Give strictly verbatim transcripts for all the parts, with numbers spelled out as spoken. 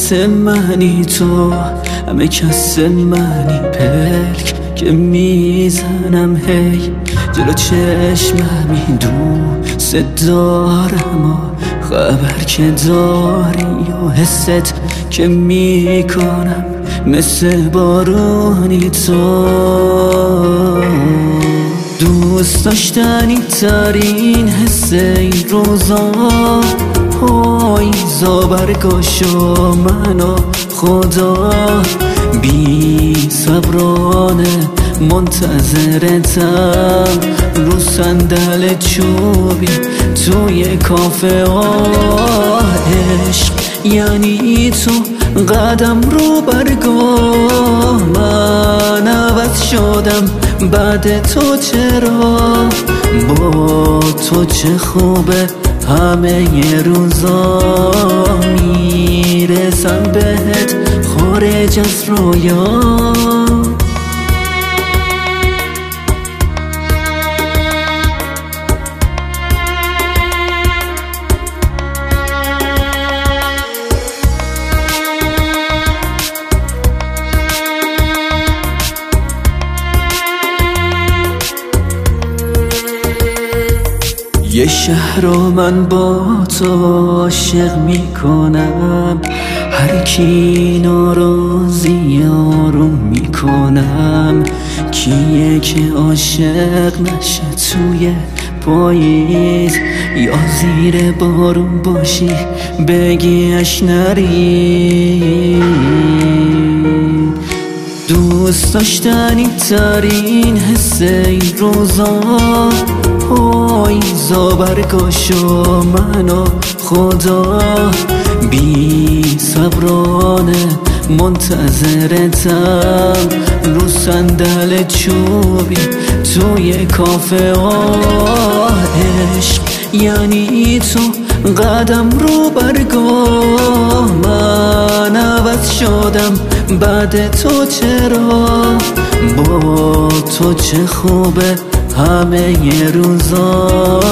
کس منی تو، همه کس منی. پلک که میزنم هی جلو چشممی، دوست دارم و خبر که داری و حست که میکنم مثل بارونی تو. دوست داشتنی ترین حس این روزا، پاییزا برگاشا منو خدا. بی صبرانه منتظرتم رو صندل چوبی توی کافه ها. عشق یعنی تو قدم رو برگاه، من عوض شدم بعد تو چرا. با تو چه خوبه همه ی روزا، میرسم بهت خارج از رویا. یه شهر رو من با تو عاشق میکنم، هر کی ناراضی آروم میکنم. کیه که عاشق نشه توی پاییز، یا زیر بارون باشی بگیش نری. دوست داشتنی ترین حس این روزا، پاییزا برگاشا منو خدا. بی صبرانه منتظرتم رو صندل چوبی توی کافه ها. عشق یعنی تو قدم رو برگاه، من عوض شدم بعد تو چرا. با تو چه خوبه همه ی روزا،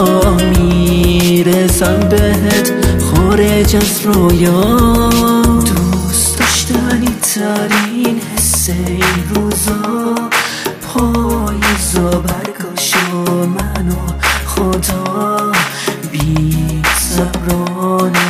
میرسم بهت خارج از رویا. دوست داشتنی ترین حس این روزا، پاییزا برگاشا منو خدا. بی صبرانه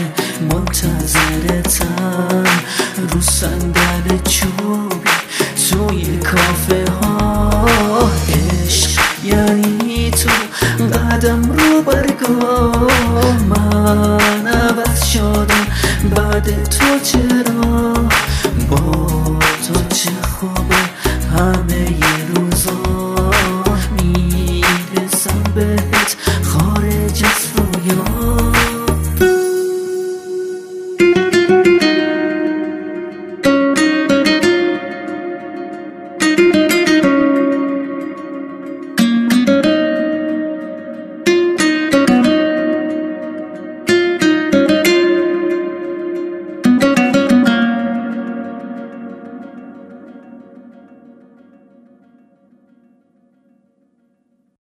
منتظرتم رو صندل چوبی توی کافه ها. عشق یعنی تو قدم رو برگاه، من عوض شدم بعد تو چرا.